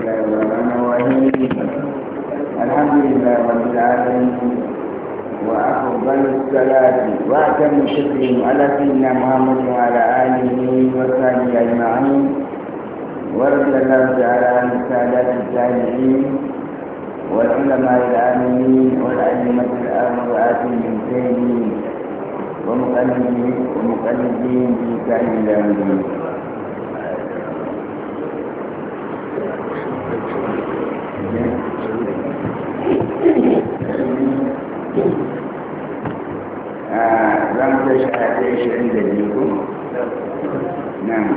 الله الرحمن الرحيم الحمد لله رب العالمين وأفضل الصلاة وأتم الشكر على سيدنا محمد وعلى آله وصحبه أجمعين ورضي الله تعالى عن السادات التابعين والعلماء العاملين والأئمة الأربعة المجتهدين ومقلدين في كائن إلى يوم الدين. لم تشهد عند دينكم. نعم.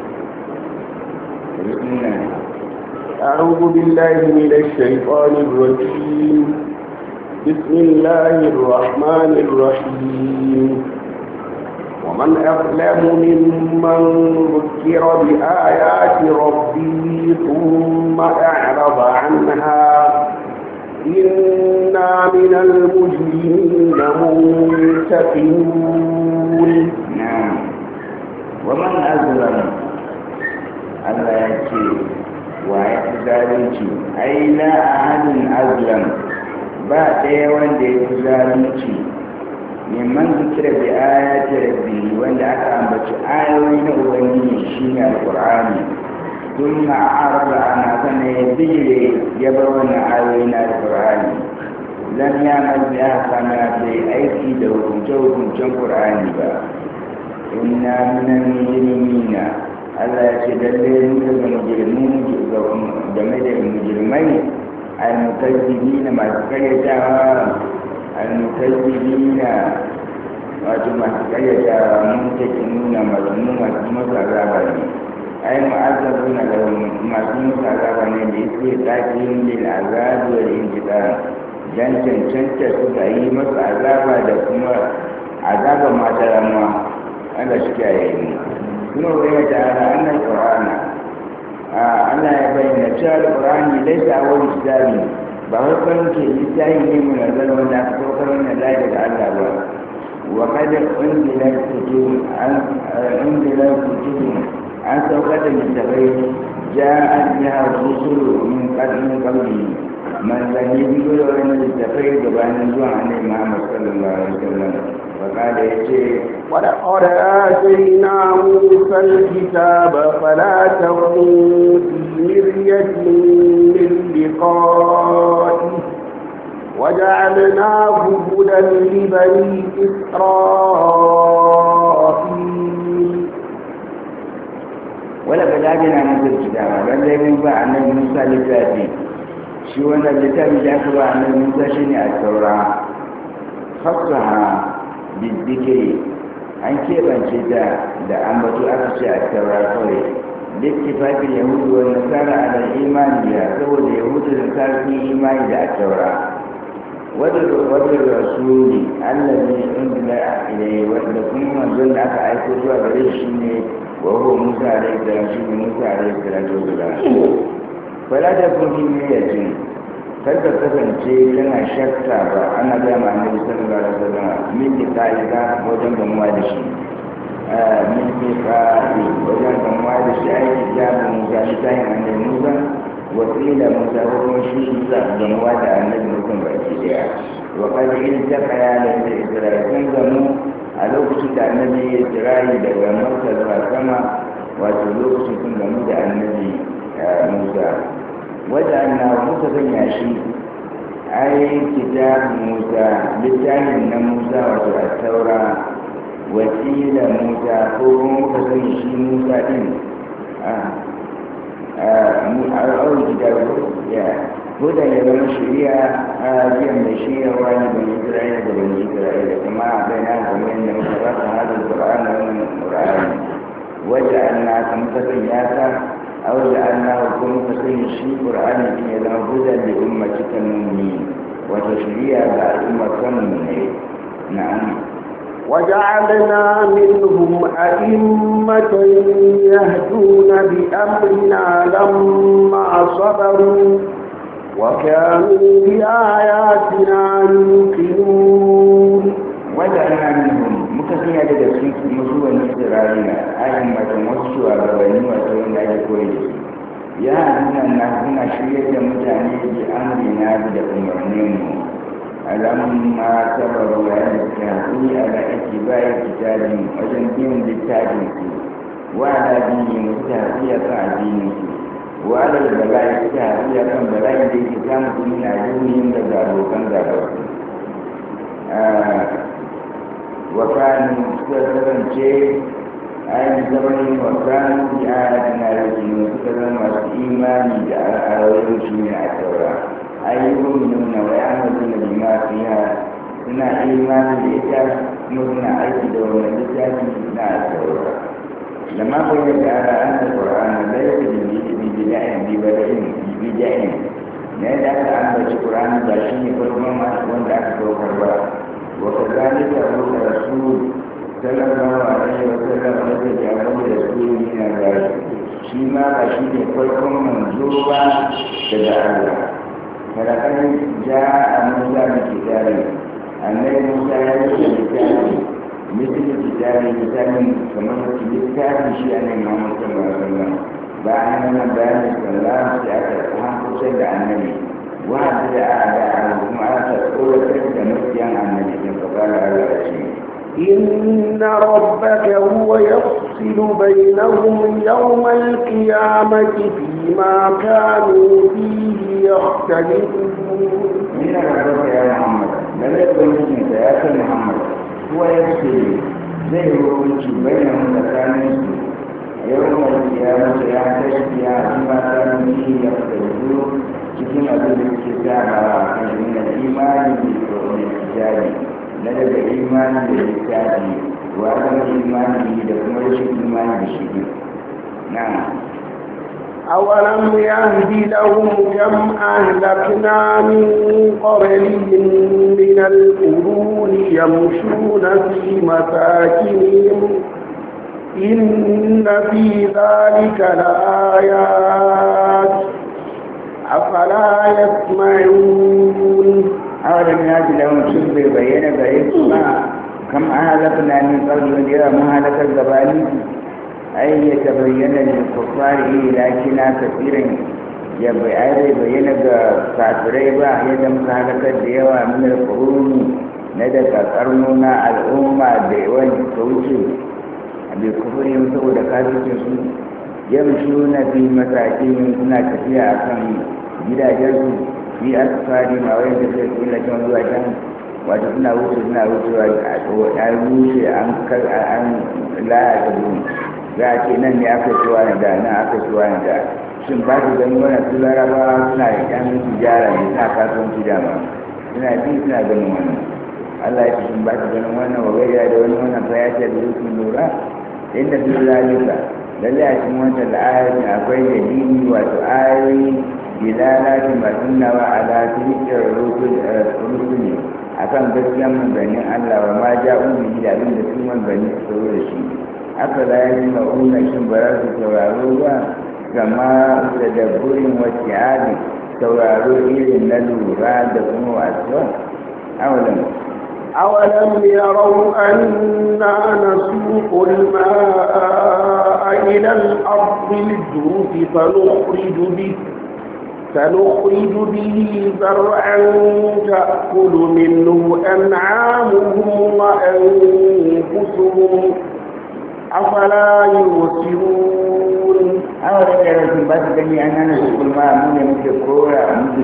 بسم الله. أعوذ بالله من الشيطان الرجيم. بسم الله الرحمن الرحيم. ومن أظلم ممن ذكر بآيات ربه ثم أعرض عنها إنا من المجرمين منتقمون. نعم. ومن أظلم الله يكفي ويحزنك أي لا أحد أظلم ba ɗaya wanda ya fi zalunci neman zikira da ayati rabbi wanda aka ambaci ayoyi na ubangiji shine alqur'ani thumma arada ana sana ya bijire ya bar wannan ayoyi na alqur'ani lam ya'mal bi ahkama bai aiki da hukuncen qur'ani ba inna minal mujrimina Allah ya ce lalle mu daga mujrimai المكذبين ما تكيتا المكذبين ما تكيتا منتجنون مظلومة مصرابني أي معذبون لهم مظلومة مصرابني بإستيقاظهم للعذاب والانتقام jan cancanta su ga yi masu azaba da kuma azaba mata ramuwa Allah shi kiyaye mu kuma wani ta annan Qur'ana Allah ya bayyana cewa Al-Qur'ani laisa wani kitabi ba wai kan ke littafi ne mun nazar wanda aka saukar wannan layi daga Allah ba wa qad unzila kutub an saukar da littafai ja'a biha rusulu min qabli man zani biyo da wannan littafai gabanin zuwa annabi Muhammad sallallahu alaihi wasallam وقال يجي ولقد آتينا موسى الكتاب فلا تكن في مرية من لقائه وجعلناه هدى لبني إسرائيل ولقد آتينا موسى الكتاب بل من بعد موسى لكتابه شو أن الكتاب جاء عن موسى شيء التوراة خصها bibbike an keɓance da ambato aka ce a taura kawai littifafin yahudu wa nasara ala imani da saboda yahudu da nasara sun imani da a taura wadda rasuli allazi unzila ilayhi wanda kuma manzon da aka aiko zuwa gare shi ne wa huwa musa alaihi salam shi ne musa alaihi salatu wassalam fala da kun fi miyatin kada kasance kana shakka ba ana gama annabi sallallahu alaihi wasallam min liqa'ika wajen gamuwa da shi min liqa'i wajen gamuwa da shi ai kitabun Musa littafin annabi Musa wasila Musa ko kuma shi Musa gamuwa da annabi Musa baki daya wa qad iltaqa ya da Isra'il sun gamu a lokacin da annabi Isra'il daga Makka zuwa sama wato lokacin sun gamu da annabi Musa waɗanda muka sanya shi ai kitabun Musa littafin na Musa wato a taura wasila Musa ko kuma muka sanya shi Musa din al'aurin kitabu ya huda ya zama shari'a a biyan da shi ya wani bani Isra'ila da bani Isra'ila kuma a bai na kamar yadda muka ba ta hadin Qur'an da wannan Qur'ani waɗanda muka sanya ta أو لأنه كنت في شيء قرآن إلى هدى لأمتك المؤمنين وتشريع أمة المؤمنين. نعم. وجعلنا منهم أئمة يهدون بأمرنا لما صبروا وكانوا بآياتنا يوقنون. وجعلنا منهم مكثية لدى مسوى إسرائيل أئمة وسوى بني وسوى لا يكون ya nuna suna shirya da mutane bi amrina da umarninmu alamma sabaru ya da suka haƙuri ala ake bayan kitabin wajen bin littafin su wa ala dini suka haƙuri a kan addinin su wa ala bala'i suka haƙuri a kan bala'i da yake samun su min addinin daga abokan gabar su wa kanu suka kasance ayin zamanin wa kanu bi ayatina yaqinu suka zama masu imani da ayoyin shi ne a taura ayyukan nuna wa yamaduna bima fiha suna imani da ita kuma suna aiki da wannan littafi na taura lamma bayyana ta'ala anna qur'ana laysa bi bid'in ne da aka ambaci qur'ani ba shi ne farkon wanda aka saukar ba wa kadhalika rusul rasul sallallahu alaihi wa sallam da jawabi da su ne na shi ma ba shi ne farkon manzo ba daga Allah فلقد جاء موسى بكتاب النبي موسى يأتي بكتاب مثل كتاب كما كتاب شيئا محمد صلى الله عليه وسلم بعد ما بان السلام سيأتهم قصد عن النبي وحدد أعداءهم على تقول كذا مسيا عن النبي فقال على شيء إن ربك هو يفصل بينهم يوم القيامة فيما كانوا فيه يختلفون. إن ربك يا محمد لم يكن اسمك يا محمد هو يفصل بينهم تكانيس يوم القيامة يعتشف فيما كانوا فيه يختلفون cikin abin da suke tsara kan min al-imani bil kitabi na daga imani da littafi wa kan imani da kuma rashin imani da shi na'am أولم يهد لهم كم أهلكنا من قبلهم من القرون يمشون في مساكنهم إن في ذلك لآيات أفلا يسمعون أولم يهد لهم شبه بين بعيدهما كم أهلكنا من قبل يرى مهلك الزباني أي يتبين للكفار لكن كثيرا يبين كافرين يدم كهلك الديوى من القرون ندك قرننا الأمة ديوان كوشي بكفرهم سوى دكاترهم يمشون في مساكنهم سنة كثيرة أكثر gidajensu fi asfari ma wai da sai kula kan zuwa can wato suna wucewa a rushe an laya da duni za a ce nan ne aka ciwa ne da nan aka ciwa ne da shin ba su gani wannan su larabawa suna da yan tijara ne suna kasuwanci dama suna ganin wannan Allah ya ce shin ba su ganin wannan wa gaida da wani wannan fayata da rukun lura inda su zalika lalle a cikin wannan ayatin akwai dalili wato ayoyi dilalati masunnawa ala tilkar rusuli akan gaskiyar manzannin Allah wa ma ja'u bihi da abin da su manzanni su zo da shi aka la yi ma'una shin ba za su sauraro ba kama da dabburin wacce hali sauraro irin na lura da kuma wasuwa أولم يروا أنا نسوق الماء إلى الأرض الجرف فنخرج به زرعا تأكل منه أنعامهم وأنفسهم أفلا يبصرون أولم يروا بس جميع أننا نسوق الماء من الكورة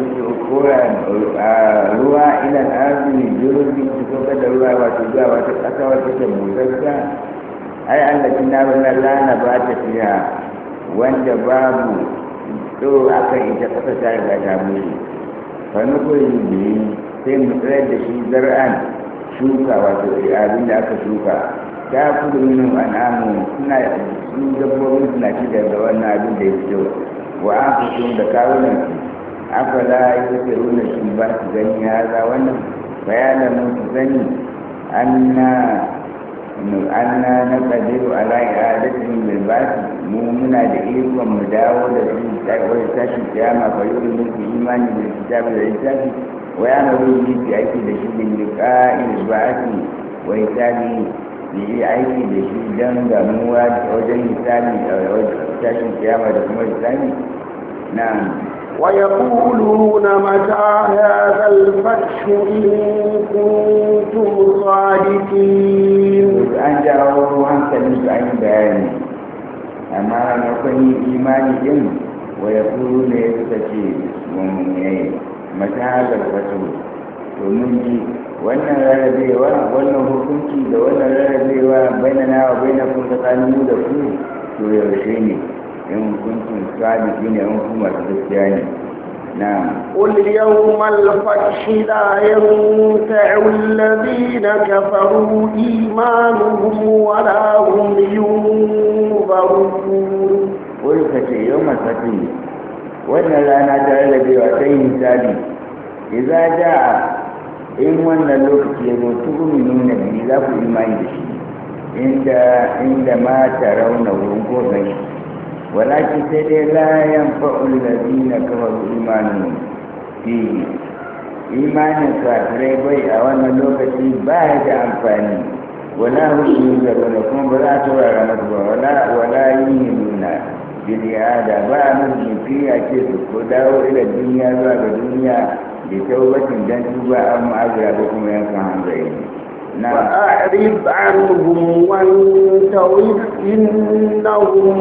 ruwa ila al'arzi jirgi su saukar da ruwa wato zuwa wata ƙasa wata ta busarsa ai allafin na bala lana ba ta fiya wanda babu tsoro a kan ita ƙasa ta riga ta bushe wani kuri biyu sai mu tsayar da shi zar'an shuka wato abin da aka shuka ta kudu minin al'amu sun dabbobin suna ci daga wannan abin da ya fito wa an fito da kawunan afala yusiruna shi ba su gani haza wannan bayanan su sani anna na qadiru ala i'adatihim bil ba'th mu muna da ikon mu dawo da su wani tashi kiyama fa yu'minu bi imani bil kitabi da littafi wa ya'malu bi aiki da shi bil liqa'il ba'thi wa hisabi yi aiki da shi dan gamuwa wajen hisabi a wajen tashin kiyama da kuma hisabi na'am ويقولون متى هذا الفتح إن كنتم صادقين. an jawo hankalin su an yi bayani amma na kwanye imani din wa ya kuru ne suka ce mummunai mata hazar fato to mun ji wannan rarrabewa wannan hukunci da wannan rarrabewa bainana wa bainakum tsakanin da ku to yaushe ne in kuntum sadiqina in kuma gaskiya ne نعم قل يوم الفتح لا ينفع الذين كفروا إيمانهم ولا هم ينظرون. قل فتح يوم الفتح وأن لا نجعل بوعتين ثاني إذا جاء إن وأن الوقت تؤمنون به لا إيمان به عندما ترونه قوة ولكن سيدي لا ينفع الذين كفروا إيمانهم فيه إيمان كافرين بي أولا لوكتي باهد أنفاني ولا هم ينزلون كم بلا ترى رمضوا ولا يهمون بالإعادة بأمر فيها كيف وداو إلى الدنيا باب الدنيا لتوبة جنتوبة أم أجربكم ينفع عن ذلك. وأعرض عنهم وانتظر إنهم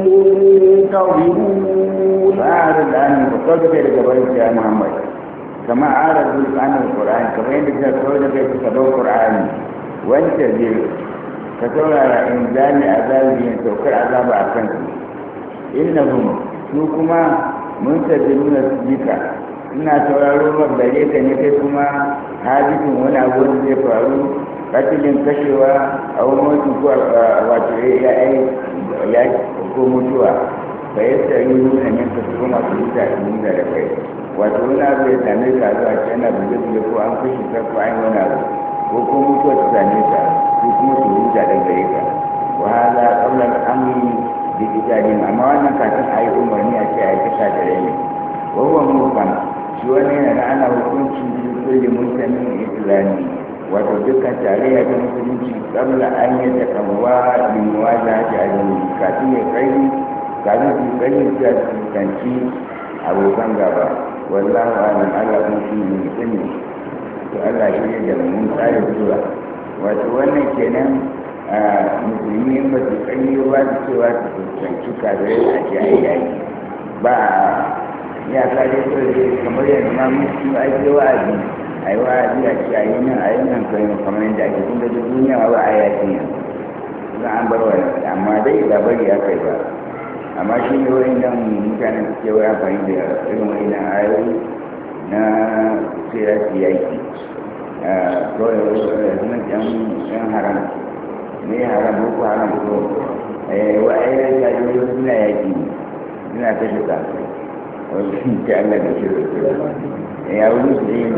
منتظرون. فأعرض عنهم فقلت لك بريك يا محمد كما أعرض عن القرآن كما يندك تقول لك تتبع القرآن وانتظر فتولى على إنزال عذاب ينتوكر عذاب أكنت إنهم سوكما منتظرون بك ina sauraro gare ka ne kai kuma hadisin wani abu da zai faru katilin kashewa a wani wasu ko wato ya ko mutuwa ba ya sari nuna yanka su kuma su wuta su nuna da kai wato wani abu ya same ka zuwa ce yana buge-buge ko an kashe ka ko an yi wani abu ko ko mutuwa ta same ka su kuma su wuta da gare ka wahala ƙaunar amini da gidajen amma wannan kafin a yi umarni a ce a yi kasa da rai ne wawan mukan shi wani yana ana hukunci kulle mutanen islami wato dukkan tarayya ta musulunci kabla an yi ta kamuwa limuwa da hajji a jini kafin ya kai kafin su kai su ya fuskanci abokan gaba wallahu alam Allah kun shi ne mutum to Allah shi ne da mun tsara zuwa wato wannan kenan musulmi ba su kai ba su cewa su fuskanci kafirai a jiyayi ba ya kare kawai kamar yadda ma musu ake wa'azi a yi wa'azi a ce a yi nan kai kamar yadda ake kuma da duniya ba a yaki yanzu za an bar wani amma dai ba bari ya kai ba amma shi ne wani nan mutanen suke wai amfani da irin wani nan ayoyi na sai su yaki kawai wani yan haram ne haram ko haram ko wa'ayyar jajiri suna yaki suna kashe kafin wajen ke Allah da shi da ya wuri su yi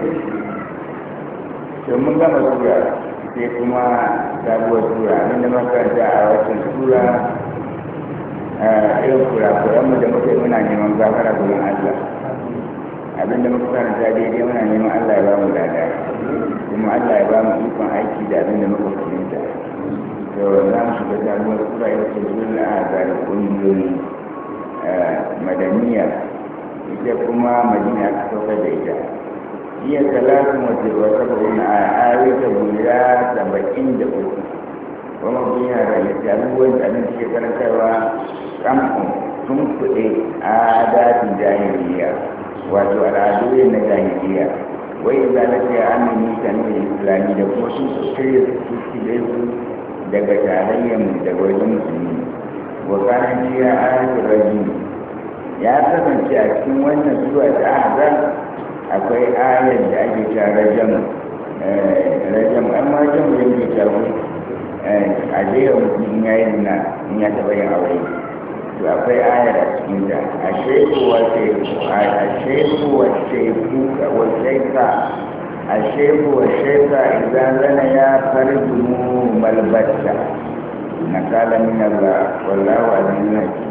to mun gama tura sai kuma sabuwar tura abinda makaranta a watan tura irin kurakuranmu da muka yi muna neman gafara gurin Allah abinda muka karanta daidai muna neman Allah ya ba mu lada kuma Allah ya ba mu ikon aiki da abinda muka fahimta to za mu shiga sabuwar tura ita ce zuwa a zarar ƙungiyoyi madaniya ita kuma madina aka saukar da ita iya talatin wata saba'in a ayoyi guda 73 kuma biya da ita abubuwan da abin ke karantarwa kamfan sun kuɗe a dafin jahiliya wato al'adu na jahiliya wai za ta ce amini ta nuna islami da kuma sun shirya su su daga tarayyar daga wajen musulmi wa kanan jiya ayatul rajim ya kasance a cikin wannan zuwa ta ahzab akwai ayar da ake ta rajam amma rajam da yake ta a jera mutum in yayi zina in ya taɓa yin aure to akwai ayar a cikin ta a sheku wa sheka idan zana ya farjumu malbatta na kala min Allah wallahu azizun hakim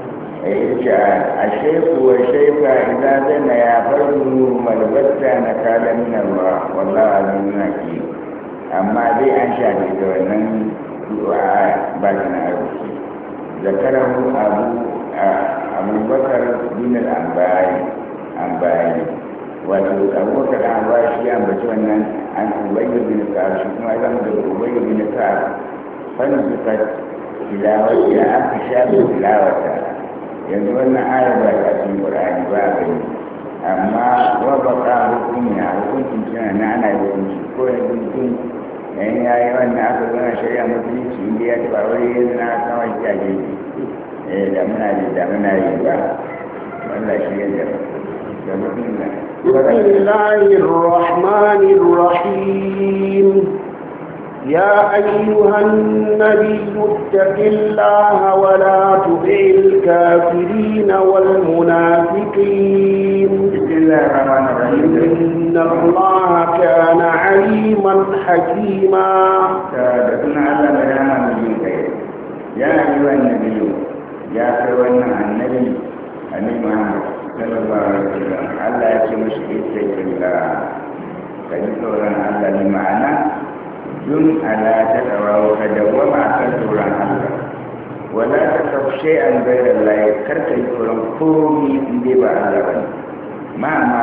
الشيخ والشيخ إذا زنا يفرضوا ملبسة نكالا من الله والله عزيز حكيم أما دي أنشأ بجوانا بعدنا ذكره abubakar bin al-ambari wato abubakar al-ambari shi ya ambaci wannan an ubayyu bin ka'ab shi kuma ya zama daga ubayyu bin ka'ab fanzukat tilawati ya aka shafi tilawata yanzu wannan ayar ba ta cikin qur'ani ba gani amma wa baka hukuncin tana na ana yi hukunci ko yanzu mutum yayin ya yi wannan aka zana shari'a musulunci inda ya taɓa wani yanzu na kawai kyage da muna yi ba wanda shi yadda da mutum na بسم الله الرحمن الرحيم يا أيها النبي اتق الله ولا تطع الكافرين والمنافقين بسم الله الرحمن الرحيم إن الله كان عليما حكيما سادتنا على بيان الدين يا أيها النبي يا سيدنا النبي محمد صلى الله عليه وسلم الله يكرمك اتق الله كجسورا الله بمعنى دم على تقوى وتدوم على سورة الله ولا تخف شيئا غير الله كرك يقولون قومي اندبا الله ما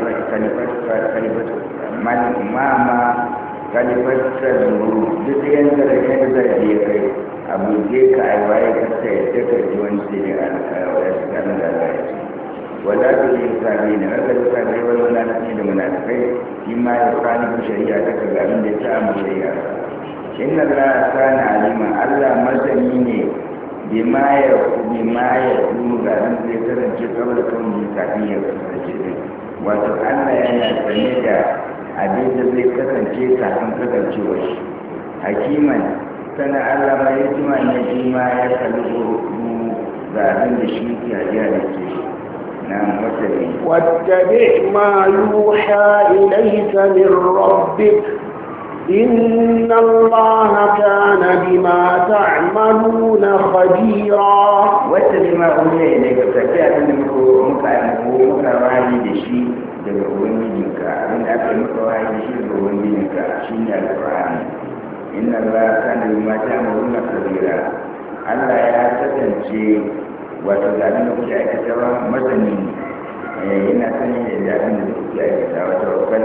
kalifatar zuru duk yadda da ya zarge kai abu je ka aiwaye kasa ya daga ji wani sai da alƙawa ya shiga da Allah ya ce wala ta yi sabi ne wanda ta sabi wani munafiki da munafikai shi ma ya kwani ku shari'a ta ka ga abin da ta amma shari'a inna Allah kana alima Allah masani ne bima ya kunu ga abin da ya kasance saboda kawai kafin ya kasance wato Allah yana sanye da abin da zai kasance kafin kasancewa shi hakiman sana Allah ma ya jima ne jima ya kalli ga abin da shi ke hadiya da ke na mutane واتبع ما يوحى إليك من ربك إن الله كان بما تعملون خبيرا واتبع ما أوحي إليك فتاة من مكروهي لشيء daga ubangijinka abin da aka yi maka wahayi da shi daga ubangijinka shi ne alƙur'ani inna Allah kana bima ta'maluna khabira Allah ya kasance wato da abin da kuke aikata ba masani ne yana sani da abin da kuke aikata wata wakal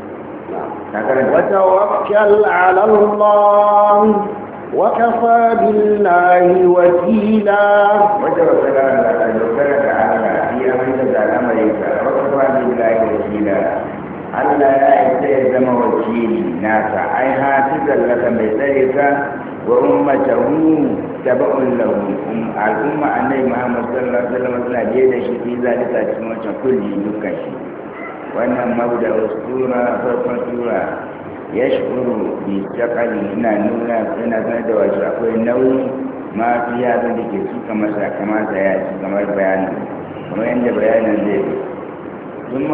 وتوكل على الله وكفى بالله وكيلا وتوكل على الله في أمر الأمريكا وكفى بالله وكيلا Allah ya isa ya zama wakili nasa ai hafizan laka mai tsare ka wa ummatahu tabu'un lahu al'umma annabi Muhammad sallallahu alaihi wasallam suna je da shi fi zalika cikin wancan kulli dukkan shi wannan mabda usura farkon sura ya shukuru bi takali ina nuna yana sanar da wasu akwai nauyi ma fi yazan da ke suka masa kamata ya ci kamar bayanin kamar yadda bayanin zai ثم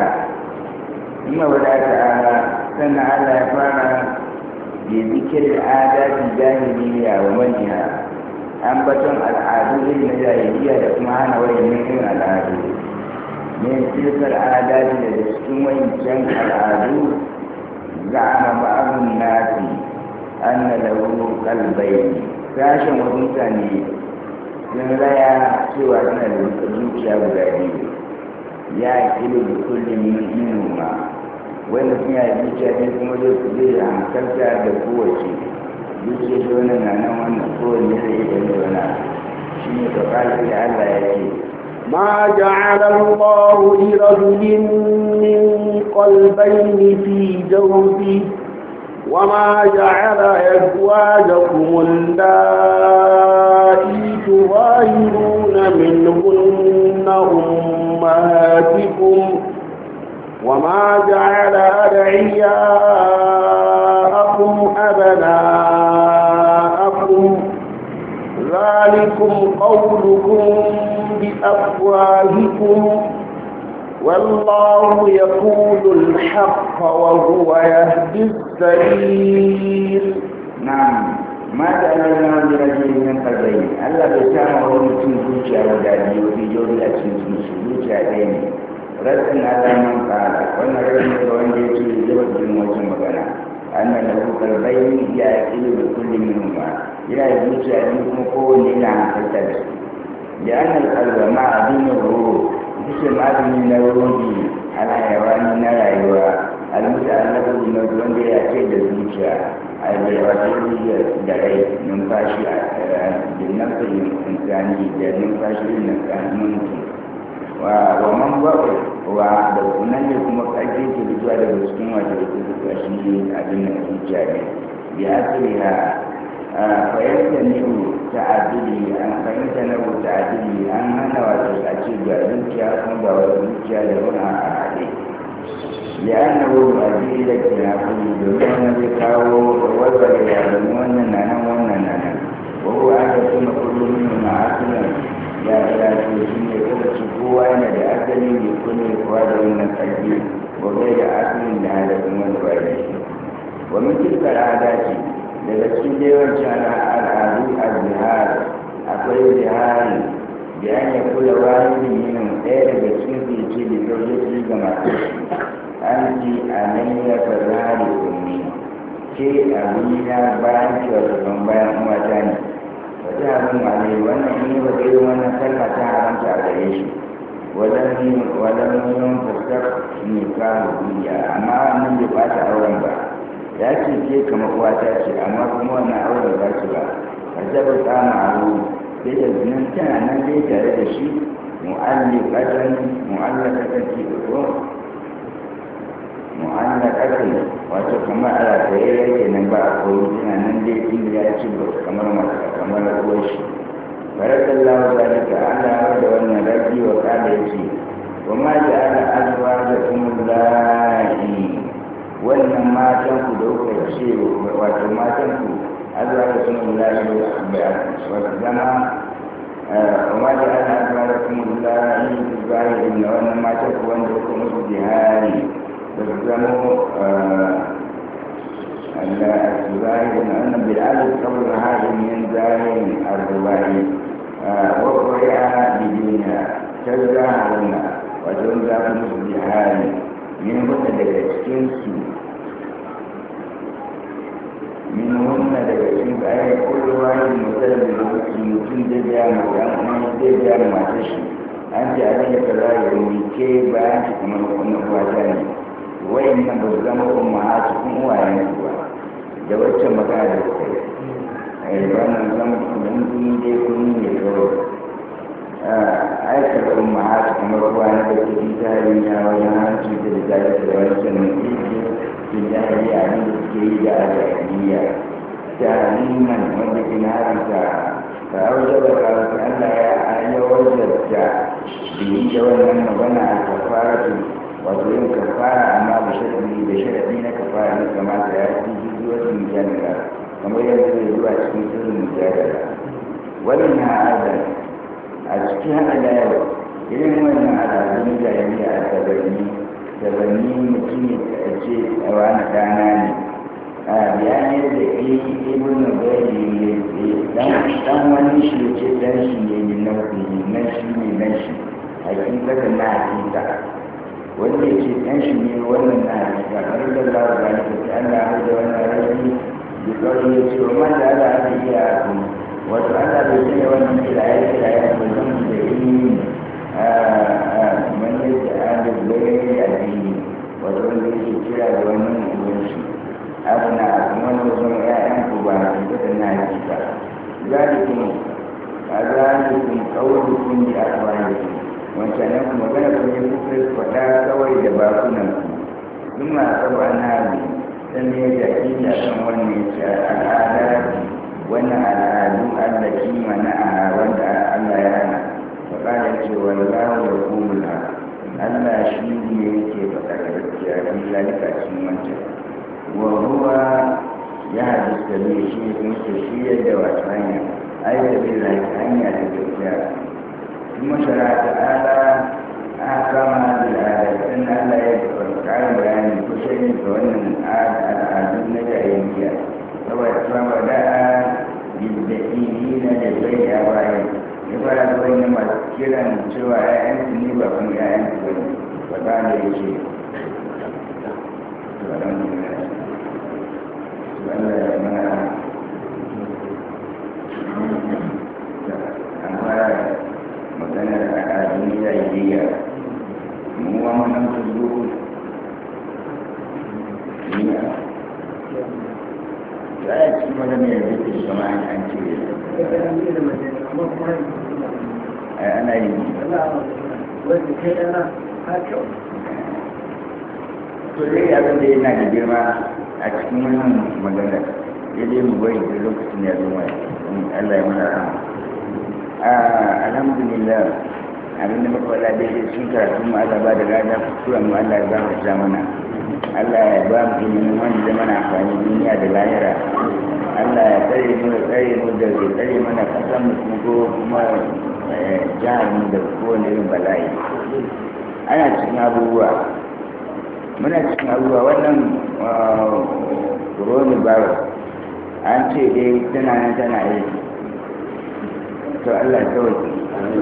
بدأ تعالى سنة على فارا بذكر العادات الجاهلية ومنها أنبتم العادات الجاهلية لكمهان ويمين العادات من تلك العادات التي تستمع جمع العادات زعم بعض الناس أن له قلبين ساشا ومتاني سنرايا سوى أن الزوجة ولديه ya kilo da kullum minuma wanda sun yi zuciya ne kuma zai hankalta da kowace zuciya da wani na nan wannan kowane zai yi da wani shi ne ka ƙarfi da Allah ya ce ما جعل الله لرجل من قلبين في جوفه وما جعل أزواجكم اللائي تظاهرون منهن أمهاتكم وما جعل أدعياءكم أبناءكم ذلكم قولكم بأفواهكم والله يقول الحق وهو يهدي السبيل. نعم ما جعلنا لرجل من قلبين ألا بسامه ومتن زوجة ودادي وفي جوري أتنسن زوجة دين رسل على من قال وانا رجل وان يجي لبد الموجة مغنى أن له قلبين يأكل بكل منهما إلى زوجة منكم قول إلى عن فتاة da an alƙalba ma abin ruhu ita ma'adini na ruhi ana yawani na rayuwa almuta annabu na wanda ya ce da zuciya a wato da rai numfashi a nafsin insani da numfashi na kanunki wa man ba'a wa da kunan ne kuma ƙarfi ke zuwa daga cikin wata da suka shi abin da zuciya ne ya asiri ha fahimta ne ta'adili an fahimta na ta'adili an hana wato a ce ga zuciya kuma ga wata zuciya da wani a haɗe لأنه أدلة العقل بمعنى ذكره ووضع يعلمون نانا وهو أن يكون كل منهما عقلا لا إله إلا يكون شكوان لأجل يكون إخوانه من التجديد وغير عقل لهذا المنفعل ومن تلك العادات لذلك يوجد العادو الزهار أقول الزهار بأن يكون واحد منهم غير بسيط في زوجته كما أنت علي فظهر أمي شيء أبينا بان شوكم بان أمتاني وتعلم عليه وأن إني وغير وأن كلمة تعلمت عليه ولم ينفسر نكاه بيا أما من يبات أولا با يأتي شيء كما قواتاتي أما كما أنا أولا باتي با فجبت معه بجزنان كان نبي تارد شيء معلقة mu'allaqatin wato kamar ala tsaye yake nan ba a koyi tana nan dai inda ya ci kamar uwar shi barakallahu zalika Allah da wannan rabi wa kada yace wa ma ja'ala azwajakum allati wannan matan ku da kuka ce wato matan ku azwajakum allati wa zama wa ma ja'ala azwajakum allati zahirin wannan matan ku wanda kuka musu jihari تلزموا الظاهر أن بالعدد قبل هذا من ظاهر الرواية وقرئ بدونها تزاهرنا وتنزع مصبحان منهن دقيقين أي كل واحد مسلم يمكن دجا ما تشي أنت عليك لا يومي كيف أنت كما نقول واتاني wayan nan ba su zama umma cikin uwayen su ba da waccan magana da kai ba nan zama kuma dai kun ne kawai aikar umma kamar uwa na da ke tarihi ya wajen hanci da da da wancan ne ke jahili a nan da suke yi da al'adiyya jahiliman wanda ke na haramta ka auja da kawai Allah ya wajarta da yi da wannan magana a kafaratu wato yin kafara amma da sharaɗi na kafara ne kamata ya fi jijiyoyin mujallala kamar yadda zai zuwa cikin sirrin mujallala wannan na adam a cikin hana da yau irin wannan al'adun jahiliya a tabanni mutum ya ce a wani ɗana ne a bayanin da ibn gari dan wani shi ya ce dan shi ne nan shi hakikatan na hakika wanda ya ce ɗan shi ne wannan na hakika kamar da za a gani ta Allah har da wannan rashi da kawai ya ce wa mata Allah aka yi a kuma wato Allah bai ce wannan kiraye ba zan da ilimi man yadda an da zai addini wato wanda yake kira da wannan ubanci abu na kuma wanda zama ƴaƴan ku ba hakikatan na hakika zalikum qawlukum bi afwahikum wancanen ku magana ku ne kuka faɗa kawai da bakunan ku sun ma saba na bi dan ne da ina kan wannan al'ada wannan al'adu Allah ki mana a wanda Allah ya hana faɗa da ce wallahu yaqulu Allah shi ne yake faɗa gaskiya in lalika cikin wancan wa huwa ya hadisa ne shi ne shi yadda wata hanya ayyuka da hanya da gaskiya ثم شرع تعالى أحكام هذه الآيات أن لا يذكر تعالى بيان كل شيء فإن العادة الجاهلية فبدأ بالدليلين لبيت أبائهم يقال بينما كلا سوى أنت نبأ من أنت فقال يجي to dai abin da yana da girma a cikin wannan magana ya dai mu bari da lokacin ya zo mai Allah ya mana rahama alhamdulillah abin da muka wala daidai sun karatu mu Allah ba da gada kuskuren mu Allah ya gafarta mana Allah ya ba mu ilimin wanda zama na amfani duniya da lahira Allah ya tsare mu da tsare mana kasan mu ko kuma jihar mu da kowane irin bala'i ana cikin abubuwa wannan coronavirus an ce dai tana nan tana yi to Allah ya sauke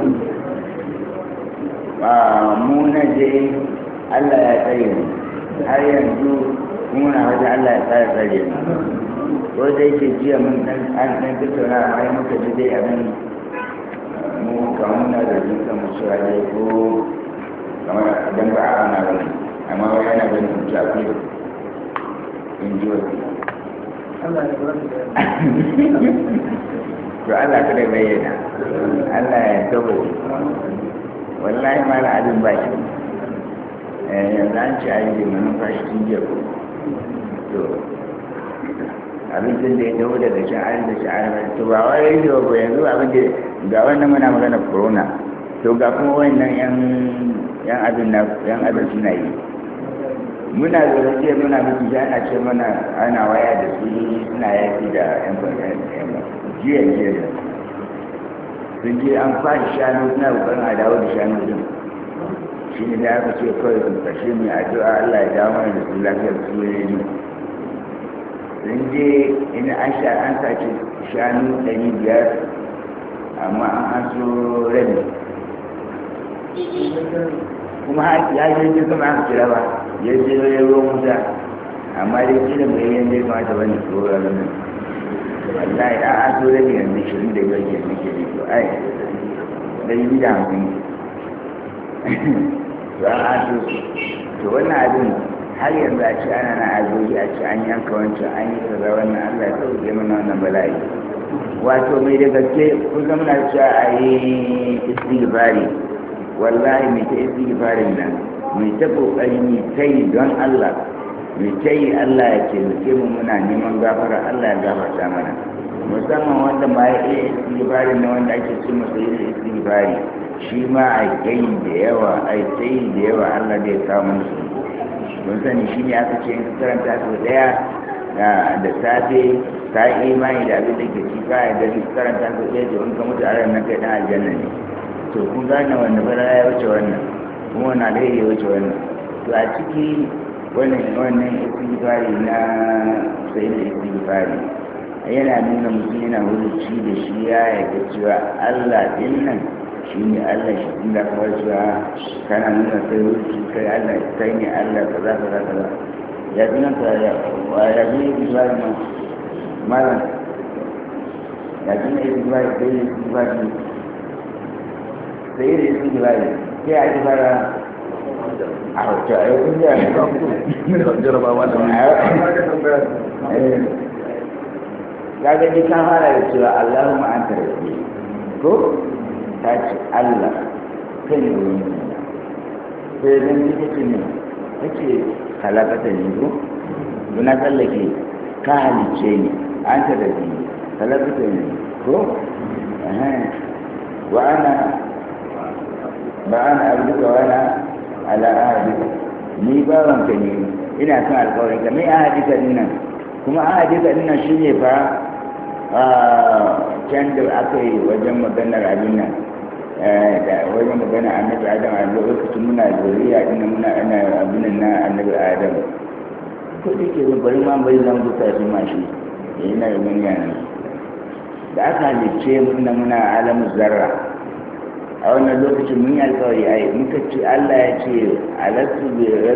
mu na je Allah ya tsare mu har yanzu muna wajen Allah ya tsare mu ko da yake jiya mun dan tattauna amma yi muka ji dai abin mu kamar na da jinsa mu cewa dai ko kamar idan ba a ana ba amma wani yana ganin mutu a kudu in ji wasu to Allah kada bayyana Allah ya tabbata wallahi ma na abin ba shi yanzu an ci ayi da manufashi tun jiya ko to abincin da ya dawo daga sha'ar da sha'ar to ba wai rediyo ba yanzu abin da ga wannan muna magana corona to ga kuma wannan yan abin suna yi muna zaune ce muna miki shi ana ce mana ana waya da su suna yaki da yan jiya da sun je an fashi shanu suna kokarin a dawo da shanu din shi ne da aka ce kawai su kashe mai addu'a Allah ya dawo mana da su lafiyar su ne sun je ina an sace shanu 500 amma an so rabi kuma ya je kuma aka kira ba ya je ya ruwan wuta amma dai kila bai yin dai mata wani tsoron nan wallahi an so rabi yanzu 25 ke nake ne to ai 150 to an so to wannan abin har yanzu a ce ana na azoji a ce an yanka wancan an yi kaza wannan Allah ya sauke mana wannan bala'i wato mai da gaske kun zama na cewa a yi istighfari wallahi mai ta istighfarin nan mai ta kokari mai ta yi don Allah mai ta yi Allah ya taimake mu muna neman gafara Allah ya gafarta mana musamman wanda ma ya iya istighfarin na wanda ake ce masa yin istighfari shi ma a yi da yawa Allah zai kawo musu mun sani shi ne aka ce in karanta sau daya da safe ka yi imani da abin da ke ci ka da karanta sau daya to in ka mutu a ran nan kai dan aljanna ne to kun gane wanda fara ya wuce wannan kuma wani alheri ya wuce wannan to a ciki wannan istighfari na sai da istighfari yana nuna mutum yana huruci da shi ya yarda cewa Allah din nan shi ne Allah shi inda kawai cewa kana nuna sai wuce kai Allah kai ne Allah kaza ya fi nan ka ya fi yi bisari ma malam ya fi na yi bisari sai yi bisari sai yi bisari sai a yi fara a wata a yau kun yi jarabawa da ya gani ka fara da cewa Allahumma anta rabbi ko ta ce Allah kai ne wani sai don yi kake ne kake halakata ne ko muna tsallake ka halicce ne an ta da biyu halakata ne ko wa ana ba ana abubuwa wana ala ahadika ni bawanka ne ina son alkawarin ka mai ahadika dinnan kuma ahadika dinnan shi ne fa can da aka yi wajen maganar abin nan da wajen magana annabi adam a lokacin muna zuriya ina muna ana abin na annabi adam ko da ke bari ma bai zan buta shi ma shi yana da duniya ne da aka halicce muna alamu zarra a wannan lokacin mun yi alkawari ai muka ce Allah ya ce alastu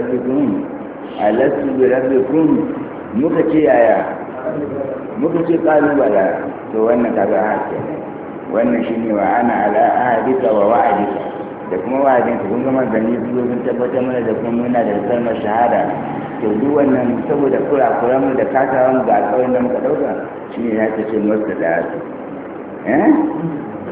bi rabbikum muka ce yaya muka ce kalubala to wannan kaga haka wannan shine wa ana ala ahadika wa wa'adika da kuma wa'adin ka kun gama gani su sun tabbatar mana da kuma muna da kalmar shahada to duk wannan saboda kurakuran mu da kasawan ga alƙawarin da muka dauka shine ya ce masa da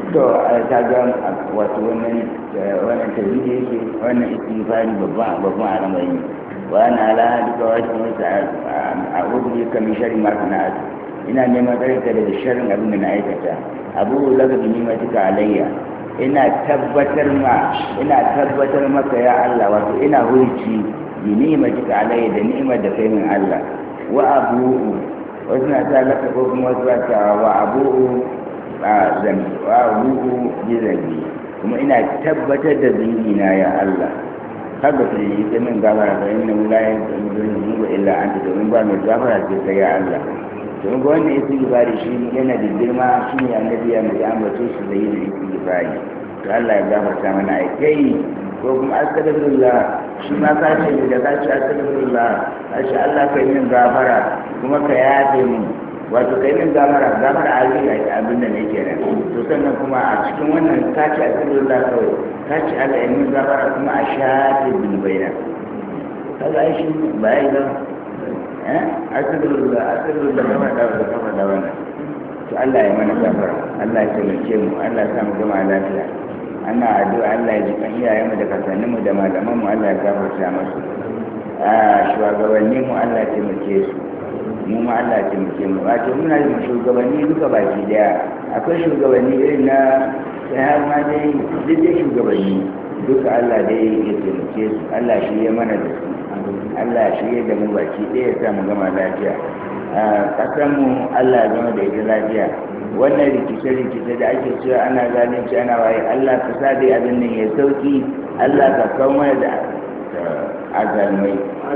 to ta ga wato wannan tabbidi yake wannan istighfari babban al'amari wa ana ala duka wajen wata a wuce kamin shari masu na'atu ina neman tsarka daga sharin abin da na aikata abu lagabi nimatika alayya ina tabbatar maka ya Allah wato ina hurci bi nimatika alayya da ni'imar da kai min Allah wa abu wasu na ta laka ko kuma wasu ba ta wa abu zambi wa abu bi zambi kuma ina tabbatar da zunubina ya Allah haka su yi ta min gafara da yin nan layin zunubu illa an ta domin ba mai gafara sai kai ya Allah domin ga wanda istighfari shi yana da girma shi ne annabi ya mai ambato su da yin istighfari to Allah ya gafarta mana ai kai ko kuma astaghfirullah shi ma ka ce da ka ce astaghfirullah ashe Allah kai min gafara kuma ka yafe min wato kai min gafara abin da ne kenan to sannan kuma a cikin wannan ka ce astaghfirullah kawai ka ce Allah ya min gafara kuma a shafe zunubaina kaga ai shi ba yi ba astaghfirullah gama da wannan to Allah ya mana gafara Allah ya taimake mu Allah ya sa mu gama lafiya ana addu'a Allah ya ji kan iyayenmu da kakanninmu da malamanmu Allah ya gafarta musu shugabannin mu Allah ya taimake su mu ma Allah ya taimake mu wato muna da shugabanni duka baki daya akwai shugabanni irin na sai har ma dai duk shugabanni duka Allah dai ya taimake su Allah shi ya mana da su Allah shi ya da mu baki ɗaya ya sa mu gama lafiya ƙasanmu Allah ya zama da ita lafiya wannan rikice-rikice da ake cewa ana zalunci ana waye Allah ka sa dai abin nan ya sauki Allah ka kawo mana da azalmai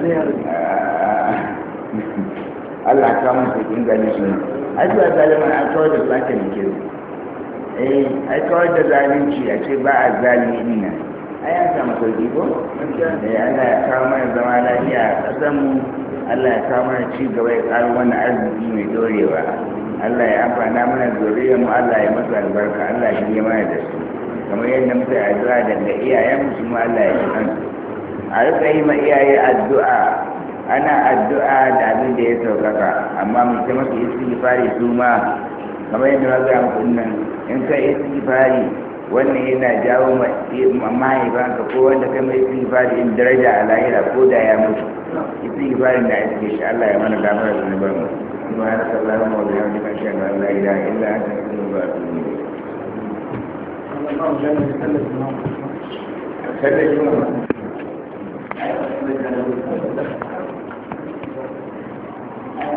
Allah ka kawo mana sauƙin gani shi addu'a zaliman an kawar da sake da ke ai kawar da zalunci a ce ba a zalimi ɗin nan ai an samu sauki ko Allah ya kawo mana zama lafiya a ƙasanmu Allah ya kawo mana ci gaba ya ƙaro mana arziki mai dorewa Allah ya amfana mana zuriyar mu Allah ya masa albarka Allah shi ya mana da su kamar yadda muka yi addu'a daga iyayen mu su ma Allah ya ji kansu a rika yi ma iyaye addu'a ana addu'a da abin da ya saukaka amma mu ta masa istighfari su ma kamar yadda na ga muku nan in ka istighfari wannan yana jawo mahaifanka ko wanda kai mai istighfari in daraja a lahira ko da ya mutu istighfarin da ake shi Allah ya mana gafara da zunubar mu سبحانك اللهم وبحمدك أشهد أن لا إله إلا أنت أستغفرك وأتوب إليك.